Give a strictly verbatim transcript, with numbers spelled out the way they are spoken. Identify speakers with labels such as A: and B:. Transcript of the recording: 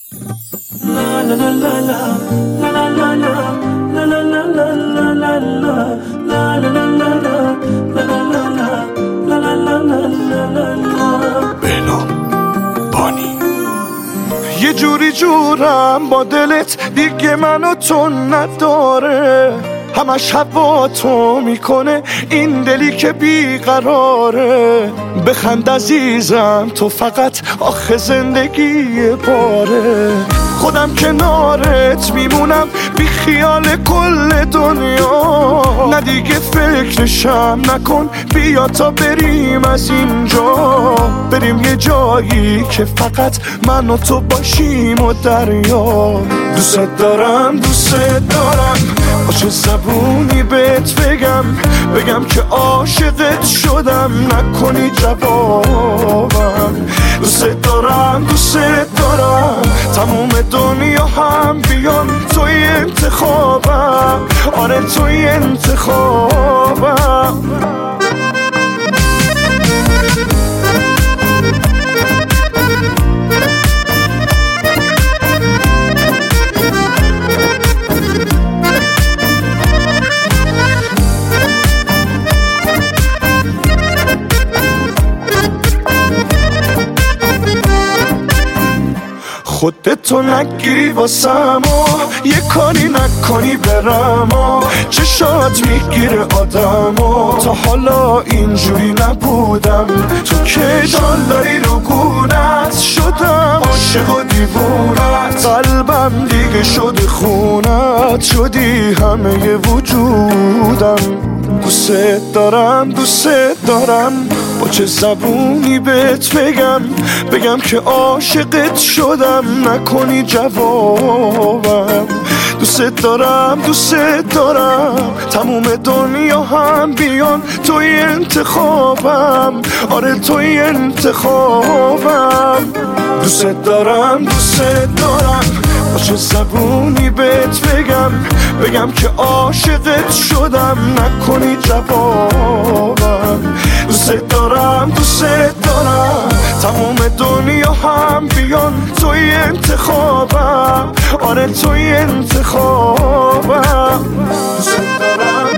A: یه جوری جورم با دلت دیگه منو تو نداره، همش هوا تو میکنه این دلی که بیقراره. بخند عزیزم تو فقط آخه زندگی باره، خودم کنارت میمونم بی خیال کل دنیا. نه دیگه فکرشم نکن، بیا تا بریم از اینجا، بریم یه جایی که فقط من و تو باشیم و دریا. دوست دارم دوست دارم با چه زبونی بهت بگم، بگم که عاشقت شدم نکنی جوابم. دوست دارم دوست دارم تموم دنیا هم بیان توی انتخابم، آره توی انتخابم. خودتو نگیری واسم و یه کاری نکنی برم و چشات میگیره آدم و تا حالا اینجوری نبودم. تو که داری رو گونت شدم عاشق و دیوونت، قلبم دیگه شده خونت، شدی همه وجودم. دوست دارم دوست دارم با چه زبونی بهت بگم، بگم که عاشقت شدم نکنی جوابم. دوست دارم دوست دارم تموم دنیا هم بیان توی انتخابم، آره توی انتخابم. دوست دارم دوست دارم با چه زبونی بهت بگم، بگم که عاشقت شدم نکنی جوابم. دوست دارم دوست دارم تموم دنیا هم بیان توی انتخابم، آره توی انتخابم. دوست دارم